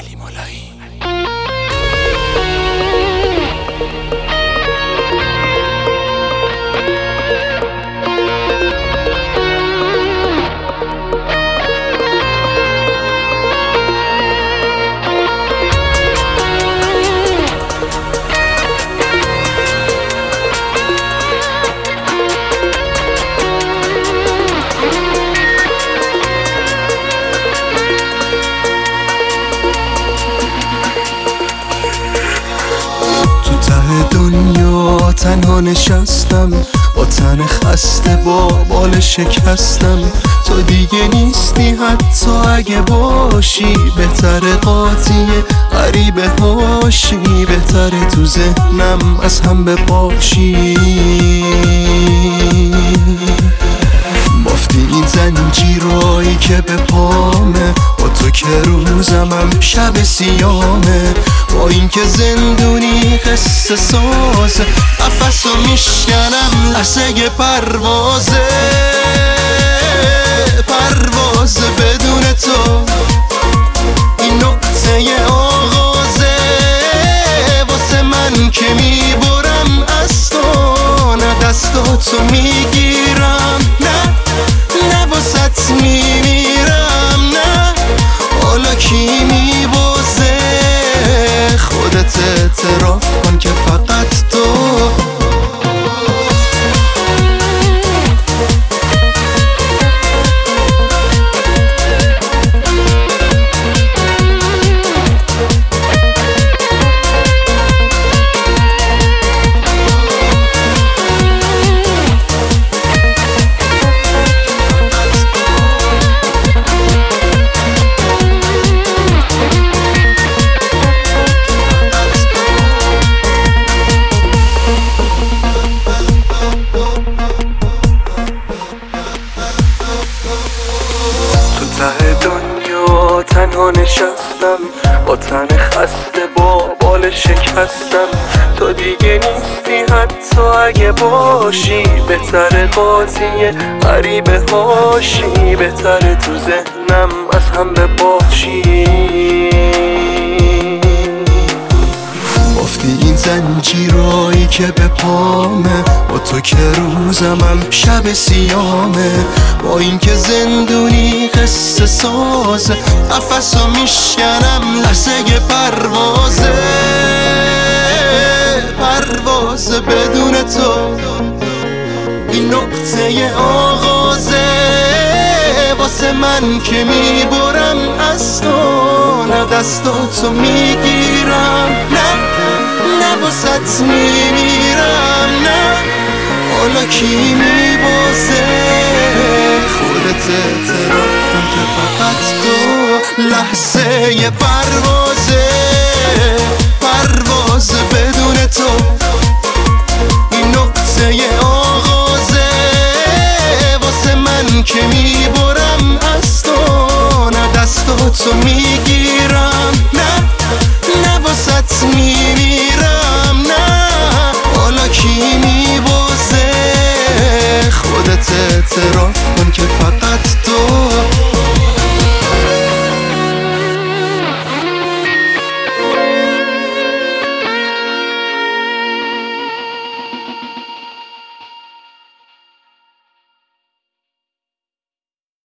علی مولایی. دنیا تنها نشستم، با تن خسته با بال شکستم. تو دیگه نیستی حتی اگه باشی، بهتره قاطی غریبه هاشی، بهتره تو ذهنم از هم بپاشی. بافتی این زنجیرایی که به پامه، با تو که روزمم شب سیامه. با این که زندونی قصه سازه، قفصو میشکنم لحظه پروازه. پروازه بدون تو، این نقطه آغازه. واسه من که میبرم از تو، نه دستاتو میگیرم، نه واسط میمیرم. نه حالا کی میبازه، خودت اعتراف کن که فقط تو. ته دنیا تنها نشستم، با تن خسته با بال شکستم. تو دیگه نیستی حتی اگه باشی، بهتره قاطی غریبه هاشی، بهتره تو ذهنم از هم بپاشی. بافتی این زنجیرایی که به پامه، با تو که روزمم شب سیامه. با این که زندونی قصه سازه، قفصو میشکنم لحظه پروازه. پروازه بدون تو، این نقطه آغازه. واسه من که میبرم از تو، نه دستاتو میگیرم، نه واسط میمیرم. نه حالا کی میبازه، خودت اعتراف کن که فقط تو. لحظه پروازه، پروازه بدون تو، این نقطه آغازه. واسه من که میبرم از تو،